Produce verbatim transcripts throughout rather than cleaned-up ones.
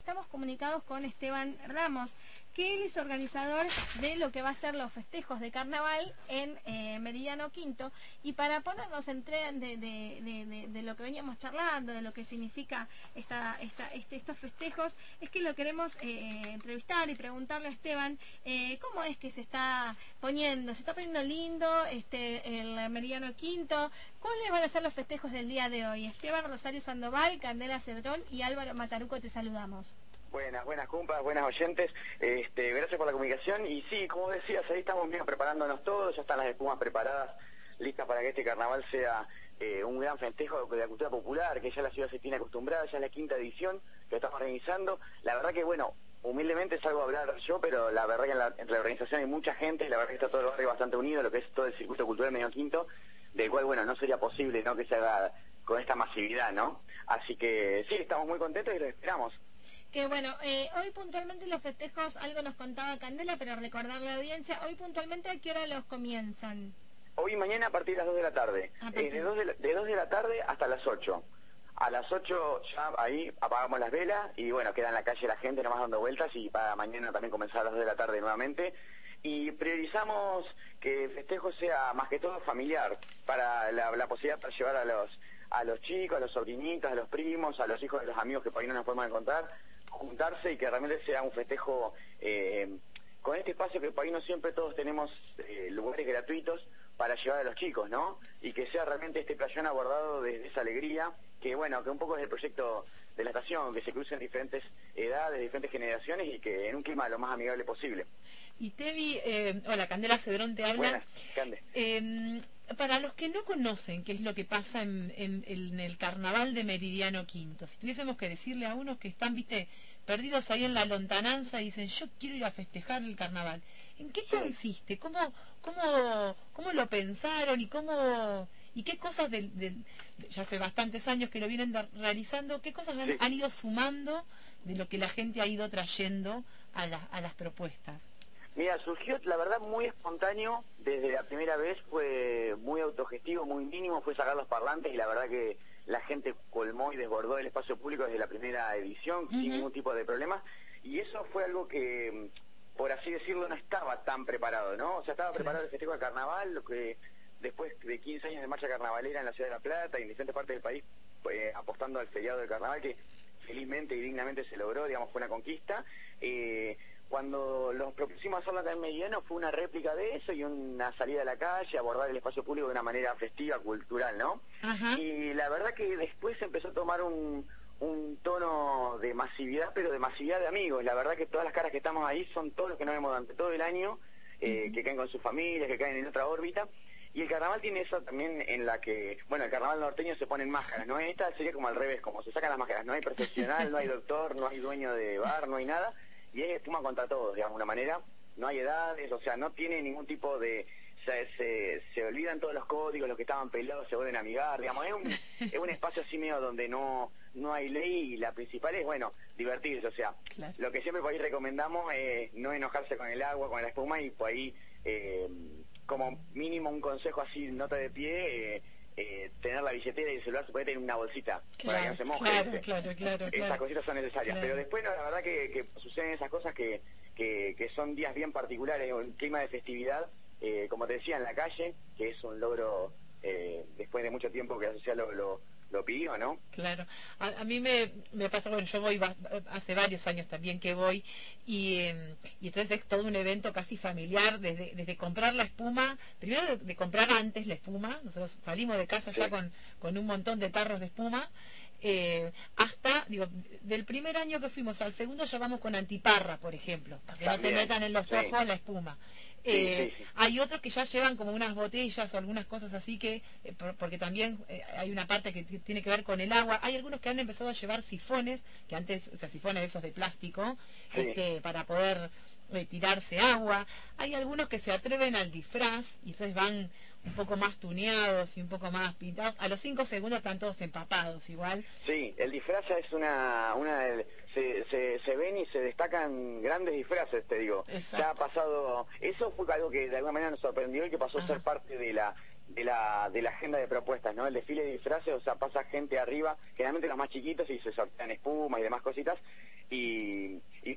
estamos comunicados con Esteban Ramos, que él es organizador de lo que va a ser los festejos de carnaval en eh, Meridiano Quinto, y para ponernos en tren de, de, de, de, de lo que veníamos charlando, de lo que significa esta, esta, este, estos festejos, es que lo queremos eh, entrevistar y preguntarle a Esteban eh, cómo es que se está poniendo, se está poniendo lindo este el Meridiano Quinto. ¿Cuáles van a ser los festejos del día de hoy? Esteban Rosario Sandoval, Candela Cedrón y Álvaro Mataruco, te saludamos. Buenas, buenas compas, buenas oyentes, este, gracias por la comunicación. Y sí, como decías, ahí estamos bien preparándonos todos, ya están las espumas preparadas, listas para que este carnaval sea eh, un gran festejo de la cultura popular, que ya la ciudad se tiene acostumbrada, ya es la quinta edición que estamos organizando. La verdad que, bueno, humildemente salgo a hablar yo, pero la verdad que en la, entre la organización hay mucha gente, y la verdad que está todo el barrio bastante unido, lo que es todo el circuito cultural Meridiano Quinto, del cual, bueno, no sería posible, ¿no?, que se haga con esta masividad, ¿no? Así que sí, estamos muy contentos y lo esperamos. Que bueno, eh, hoy puntualmente los festejos, algo nos contaba Candela, pero recordarle a la audiencia, hoy puntualmente ¿a qué hora los comienzan? Hoy y mañana a partir de las dos de la tarde, eh, de, dos de, la, de dos de la tarde hasta las ocho. A las ocho ya ahí apagamos las velas y bueno, queda en la calle la gente nomás dando vueltas, y para mañana también comenzar a las dos de la tarde nuevamente. Y priorizamos que el festejo sea más que todo familiar, para la, la posibilidad para llevar a los a los chicos, a los sobrinitos, a los primos, a los hijos de los amigos que por ahí no nos podemos encontrar, juntarse y que realmente sea un festejo eh, con este espacio que por ahí no siempre todos tenemos eh, lugares gratuitos para llevar a los chicos, ¿no? Y que sea realmente este playón abordado desde esa alegría, que bueno, que un poco es el proyecto de la estación, que se crucen diferentes edades, diferentes generaciones y que en un clima lo más amigable posible. Y Tevi, eh, hola, Candela Cedrón te habla. Buenas, Cande. Eh, para los que no conocen qué es lo que pasa en, en, en el carnaval de Meridiano Quinto, si tuviésemos que decirle a unos que están, viste, perdidos ahí en la lontananza y dicen, yo quiero ir a festejar el carnaval, ¿en qué consiste? ¿Cómo, cómo, cómo lo pensaron y cómo y qué cosas del, del, ya hace bastantes años que lo vienen de, realizando, qué cosas han, sí. han ido sumando de lo que la gente ha ido trayendo a, la, a las propuestas? Mira, surgió, la verdad, muy espontáneo. Desde la primera vez fue muy autogestivo, muy mínimo, fue sacar los parlantes y la verdad que la gente colmó y desbordó el espacio público desde la primera edición, uh-huh. sin ningún tipo de problema. Y eso fue algo que, por así decirlo, no estaba tan preparado, ¿no? O sea, estaba preparado el festejo de carnaval, lo que después de quince años de marcha carnavalera en la ciudad de La Plata y en diferentes partes del país, eh, apostando al feriado del carnaval, que felizmente y dignamente se logró, digamos, fue una conquista. Eh, Cuando los propusimos hacerlo acá en Meridiano fue una réplica de eso y una salida a la calle, abordar el espacio público de una manera festiva, cultural, ¿no? Ajá. Y la verdad que después empezó a tomar un, un tono de masividad, pero de masividad de amigos. La verdad que todas las caras que estamos ahí son todos los que nos vemos durante todo el año, eh, uh-huh. que caen con sus familias, que caen en otra órbita. Y el carnaval tiene eso también en la que, bueno, el carnaval norteño se ponen máscaras, ¿no? Esta sería como al revés, como se sacan las máscaras. No hay profesional, no hay doctor, no hay dueño de bar, no hay nada. Y es espuma contra todos, digamos, de una manera, no hay edades, o sea, no tiene ningún tipo de... O sea, se, se olvidan todos los códigos, los que estaban peleados se vuelven a amigar, digamos, es un, es un espacio así medio donde no no hay ley y la principal es, bueno, divertirse, o sea, claro. Lo que siempre por ahí recomendamos es no enojarse con el agua, con la espuma y por ahí, eh, como mínimo un consejo así, nota de pie... Eh, Eh, tener la billetera y el celular se puede tener una bolsita claro, para que no se moje. Claro, claro, claro, Esas claro. cositas son necesarias, claro. Pero después no, la verdad que, que suceden esas cosas que, que, que son días bien particulares, un clima de festividad, eh, como te decía, en la calle, que es un logro eh, después de mucho tiempo que la sociedad lo, lo, lo pidió, ¿no? Claro, a, a mí me, me pasa, bueno, yo voy va, hace varios años también que voy y, eh, y entonces es todo un evento casi familiar, desde, desde comprar la espuma, primero de, de comprar antes la espuma, nosotros salimos de casa sí. ya con, con un montón de tarros de espuma, eh, hasta, digo, del primer año que fuimos al segundo ya vamos con antiparra, por ejemplo, para que también. No te metan en los ojos sí. la espuma. Eh, sí, sí, sí. Hay otros que ya llevan como unas botellas o algunas cosas así que, eh, por, porque también eh, hay una parte que tiene que ver con el agua. Hay algunos que han empezado a llevar sifones, que antes, o sea, sifones esos de plástico, sí. este, para poder eh, tirarse agua. Hay algunos que se atreven al disfraz y entonces van un poco más tuneados y un poco más pintados. A los cinco segundos están todos empapados igual. Sí, el disfraz ya es una... una se, se, se ven y se destacan grandes disfraces, te digo. Exacto. Ya ha pasado... Eso fue algo que de alguna manera nos sorprendió y que pasó Ajá. a ser parte de la... de la de la agenda de propuestas, ¿no? El desfile de disfraces, o sea, pasa gente arriba, generalmente los más chiquitos y se sortean espuma y demás cositas, y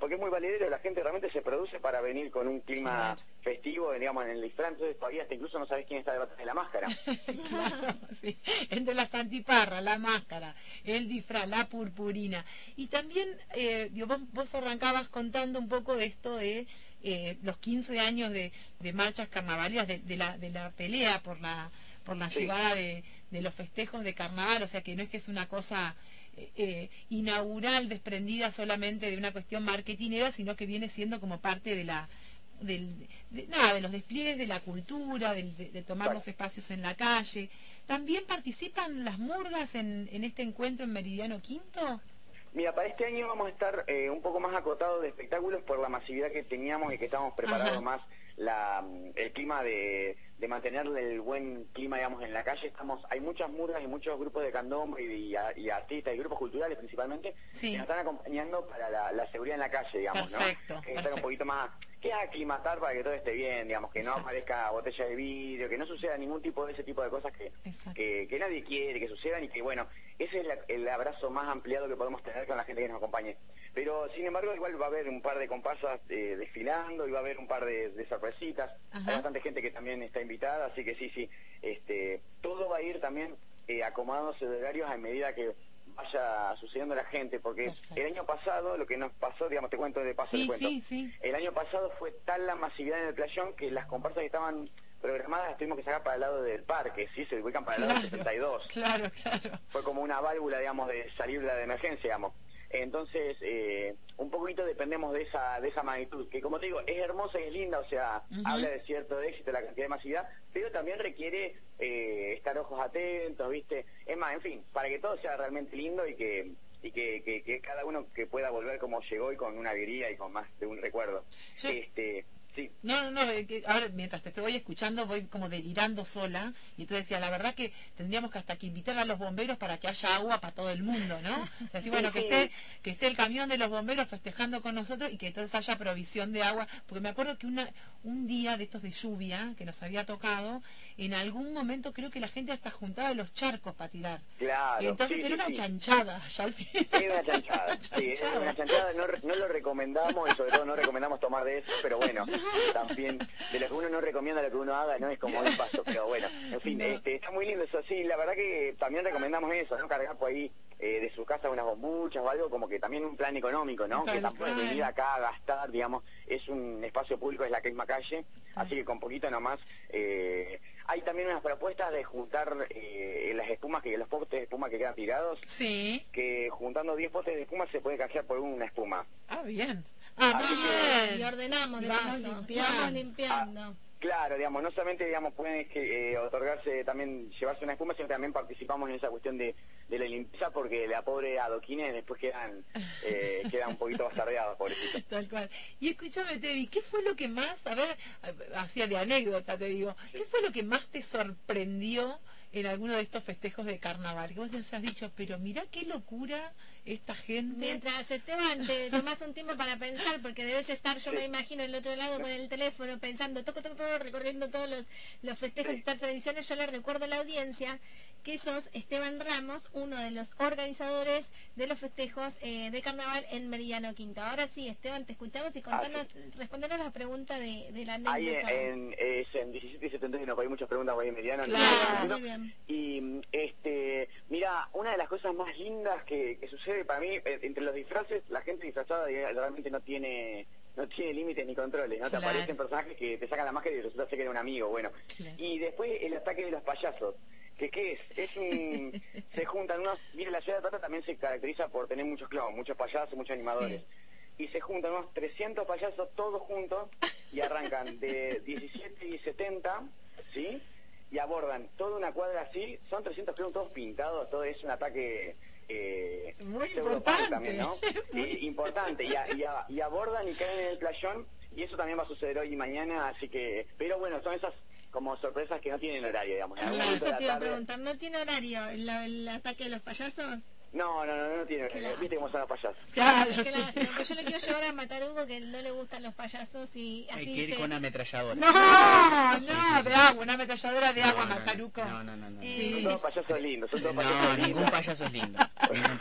porque es muy valedero, la gente realmente se produce para venir con un clima Claro. festivo, digamos, en el disfraz, entonces todavía hasta incluso no sabes quién está detrás de la máscara. Claro, sí. Entre las antiparras, la máscara, el disfraz, la purpurina. Y también, eh, digo, vos, vos arrancabas contando un poco de esto de eh, los quince años de, de marchas carnavaleras, de, de, la, de la pelea por la, por la Sí. llegada de, de los festejos de carnaval, o sea que no es que es una cosa eh, eh, inaugural, desprendida solamente de una cuestión marketinera, sino que viene siendo como parte de la del, de, nada, de los despliegues de la cultura, del- de, de tomar Claro. los espacios en la calle. ¿También participan las murgas en, en este encuentro en Meridiano Quinto? Mira, para este año vamos a estar eh, un poco más acotados de espectáculos por la masividad que teníamos y que estábamos preparando Ajá. más la, el clima de, de mantener el buen clima, digamos, en la calle. Estamos, hay muchas murgas y muchos grupos de candombe y, y, y artistas y grupos culturales principalmente Sí. que nos están acompañando para la, la seguridad en la calle, digamos, Perfecto, ¿no? Que estar perfecto. un poquito más, que aclimatar para que todo esté bien, digamos, que no Exacto. aparezca botella de vidrio, que no suceda ningún tipo de ese tipo de cosas que, Exacto. que, que nadie quiere que sucedan y que, bueno, ese es la- el abrazo más ampliado que podemos tener con la gente que nos acompañe. Pero, sin embargo, igual va a haber un par de comparsas eh, desfilando y va a haber un par de, de sorpresitas. Ajá. Hay bastante gente que también está invitada, así que sí, sí, este, todo va a ir también eh, acomodándose de horarios a medida que vaya sucediendo la gente, porque Perfecto. el año pasado, lo que nos pasó, digamos, te cuento de paso, Sí, te cuento. sí, sí. El año pasado fue tal la masividad en el playón que las comparsas que estaban programadas las tuvimos que sacar para el lado del parque, sí, se ubican para el lado del setenta y dos. Claro, claro. Fue como una válvula, digamos, de salir de la de emergencia, digamos. Entonces, eh, un poquito dependemos de esa de esa magnitud, que como te digo, es hermosa y es linda, o sea, Ujú. habla de cierto éxito, la cantidad de masividad, pero también requiere eh, estar ojos atentos, ¿viste? Es más, en fin, para que todo sea realmente lindo y que y que, que, que cada uno que pueda volver como llegó y con una alegría y con más de un recuerdo. Yo- Este, sí. No, no, no, eh, que ahora mientras te voy escuchando voy como delirando sola y entonces decía, la verdad que tendríamos que hasta que invitar a los bomberos para que haya agua para todo el mundo, ¿no? O sea, así, bueno, que esté, que esté el camión de los bomberos festejando con nosotros y que entonces haya provisión de agua, porque me acuerdo que una, un día de estos de lluvia que nos había tocado, en algún momento creo que la gente hasta juntaba los charcos para tirar. Claro, Y entonces sí, era sí, una sí. chanchada, ya al final. Es una chanchada, sí, es una chanchada, no, re- no lo recomendamos y sobre todo no recomendamos tomar de eso, pero bueno, también de lo que uno no recomienda lo que uno haga no es como un paso, pero bueno, en fin, No. este, está muy lindo eso, sí, la verdad que también recomendamos eso, no cargar por ahí eh, de su casa unas bombuchas o algo, como que también un plan económico, ¿no? Tal Que tampoco es cual. venir acá a gastar, digamos, es un espacio público, es la misma calle, así que con poquito nomás, eh, hay también unas propuestas de juntar eh, las espumas, que los postes de espuma que quedan tirados, Sí. que juntando diez potes de espuma se puede canjear por una espuma. Ah, bien. Ah, Así muy que- Y bien. ordenamos de Y vamos paso, y limpiando. vamos limpiando. Claro, digamos, no solamente digamos pueden que, eh, otorgarse también, llevarse una espuma, sino que también participamos en esa cuestión de, de la limpieza, porque la pobre adoquines después quedan eh, quedan un poquito bastardeados, pobrecitos. Tal cual. Y escúchame, Tevi, ¿qué fue lo que más, a ver, hacía de anécdota te digo, ¿qué fue lo que más te sorprendió en alguno de estos festejos de carnaval? Que vos te has dicho, pero mirá qué locura esta gente. Mientras Esteban te tomas un tiempo para pensar, porque debes estar, yo me imagino, del otro lado con el teléfono pensando, toco, toco, toco, recorriendo todos los, los festejos y Sí. estas tradiciones, yo le recuerdo a la audiencia que sos Esteban Ramos, uno de los organizadores de los festejos eh, de carnaval en Meridiano Quinto. Ahora sí, Esteban, te escuchamos y contanos, respondernos la pregunta de, de la Ahí anécdota. en, es en diecisiete y setenta y uno, hay muchas preguntas ahí en mediano. en Claro. el Muy bien. Y este, mira, una de las cosas más lindas que, que sucede para mí, eh, entre los disfraces, la gente disfrazada eh, realmente no tiene no tiene límites ni controles, ¿no? Te Claro. aparecen personajes que te sacan la máscara y resulta ser que era un amigo, bueno. Claro. Y después el ataque de los payasos, que qué es, es un, se juntan unos, mire, la ciudad de Plata también se caracteriza por tener muchos clowns, muchos payasos, muchos animadores. Y se juntan unos trescientos payasos todos juntos y arrancan de diecisiete y setenta, ¿sí? Y abordan toda una cuadra así, son trescientos clowns todos pintados, todo es un ataque eh, Muy pseudo-punk importante. también, ¿no? Es muy- Eh, importante, y, a- y, a- y abordan y caen en el playón, y eso también va a suceder hoy y mañana, así que, pero bueno, son esas como sorpresas que no tienen horario, digamos. En algún momento Eso de te la iba a tarde- preguntar, ¿no tiene horario el, el ataque de los payasos? No, no, no, no tiene horario, viste cómo son los payasos. Claro, Qué sí. lástima, pues yo le quiero llevar a matar a Hugo que no le gustan los payasos y Hay así que ir se... con ametralladora. No, no, Sí, sí, de sí. agua, una ametralladora de agua, No, no, Macaruco. No, no, no. no, Eh, Son no. todos payasos lindos, son todos No, payasos ningún lindos. payaso es lindo. Ningún pa-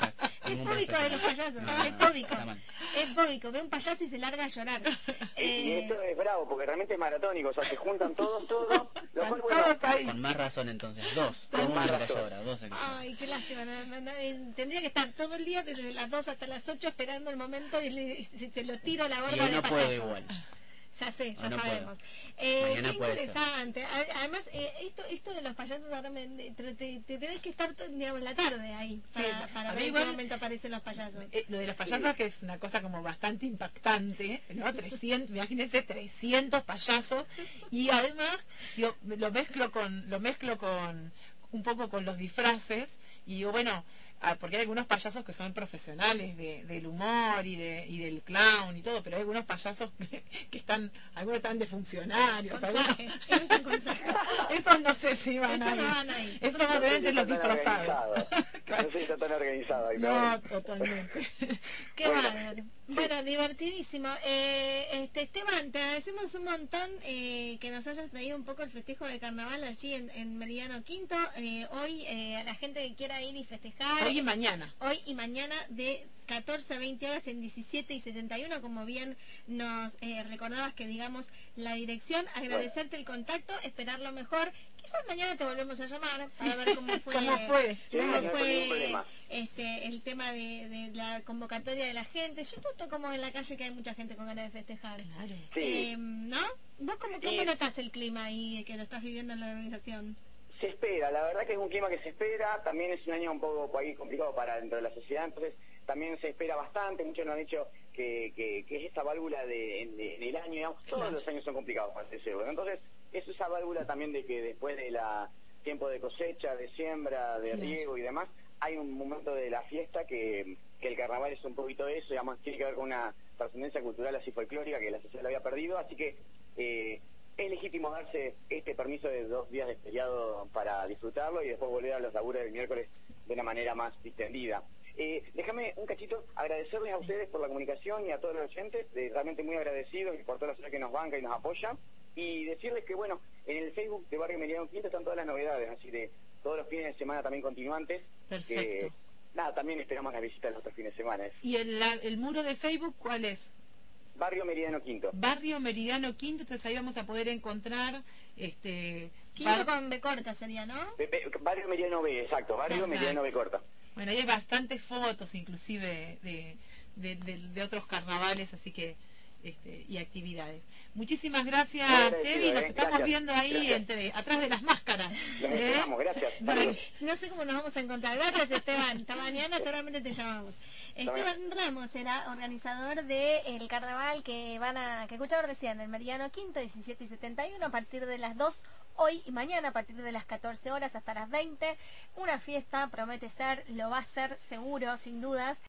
ningún fóbico brazo. de los payasos, No, es no, fóbico. está mal. Es fóbico, ve un payaso y se larga a llorar. Y Eh, esto es bravo, porque realmente es maratónico, o sea, se juntan todos, todos, lo cual, Están bueno, todos ahí. Con más razón entonces, dos, Con uno más es el que razón. llora, dos el que llora. Ay, qué lástima. No, no, no, eh, tendría que estar todo el día desde las dos hasta las ocho esperando el momento y, le- y se, se lo tiro a la Si borda hoy de no payaso. puedo igual. Ya sé, ya Hoy no sabemos. puedo. Eh, Mañana qué puede ser. interesante. A- Además, eh, esto esto de los payasos ahora me, te, te, te tenés que estar, digamos, la tarde ahí Sí, para, para a ver mí en igual- qué momento aparecen los payasos. Eh, lo de los payasos que es una cosa como bastante impactante, ¿no? trescientos, imagínense trescientos payasos y además digo, lo mezclo con lo mezclo con un poco con los disfraces y digo, bueno, ah, porque hay algunos payasos que son profesionales de, del humor y de y del clown y todo, pero hay algunos payasos que, que están, algunos están de funcionarios, Con algunos- traje, esos son con traje. esos no sé si van Esos a no ir. van a ir. Esos no van a ir entre está los tan disfrazados. organizado. No sé si está tan organizado ahí, pero No, bueno. totalmente. Qué Bueno, bárbaro. Bueno, divertidísimo. Eh, este Esteban, te agradecemos un montón eh, que nos hayas traído un poco el festejo de carnaval allí en, en Meridiano Quinto. Eh, hoy, eh, a la gente que quiera ir y festejar, Hoy y mañana. hoy y mañana de catorce a veinte horas en diecisiete y setenta y uno, como bien nos eh, recordabas que digamos la dirección, agradecerte el contacto, esperar lo mejor. Quizás mañana te volvemos a llamar para ver cómo fue, ¿Cómo fue? Sí, cómo no hay ningún fue problema. este el tema de, de la convocatoria de la gente. Yo noto como en la calle que hay mucha gente con ganas de festejar. Claro. Sí. Eh, ¿No? ¿Vos cómo, cómo Sí. notás el clima ahí que lo estás viviendo en la organización? Se espera, la verdad que es un clima que se espera, también es un año un poco por ahí complicado para dentro de la sociedad, entonces también se espera bastante, muchos nos han dicho que, que, que es esa válvula de, en, de- en el año, digamos, todos Claro. los años son complicados para el cebro, entonces es esa válvula también de que después de la tiempo de cosecha, de siembra, de Claro. riego y demás, hay un momento de la fiesta que, que el carnaval es un poquito de eso, digamos, tiene que ver con una trascendencia cultural así folclórica que la sociedad lo había perdido, así que eh, es legítimo darse este permiso de dos días de feriado para disfrutarlo y después volver a los laburos del miércoles de una manera más distendida. Eh, déjame un cachito agradecerles a ustedes por la comunicación y a todos los oyentes, de, realmente muy agradecidos y por toda la sociedad que nos banca y nos apoya, y decirles que bueno, en el Facebook de Barrio Meridiano Quinto están todas las novedades, así de todos los fines de semana también continuantes. Perfecto. Que, nada, también esperamos las visitas los otros fines de semana. Es ¿Y el, la- el muro de Facebook cuál es? Barrio Meridiano Quinto. Barrio Meridiano Quinto, entonces ahí vamos a poder encontrar este Quinto bar- con B corta sería, ¿no? Be- be- Barrio Meridiano B, exacto, Barrio Exacto. Meridiano B corta. Bueno, ahí hay bastantes fotos inclusive de, de, de- de otros carnavales, así que este, y actividades. Muchísimas gracias, Muy agradecido, Tevi, nos eh. estamos Gracias. viendo ahí Gracias. entre atrás de las máscaras. Los ¿eh? esperamos, gracias. Bueno, No sé cómo nos vamos a encontrar. Gracias, Esteban. Hasta mañana seguramente te llamamos. Esteban Ramos era organizador del carnaval que van a que escucharon recién, el Meridiano Quinto, diecisiete y setenta y uno, a partir de las dos hoy y mañana, a partir de las catorce horas hasta las veinte. Una fiesta, promete ser, lo va a ser seguro, sin dudas.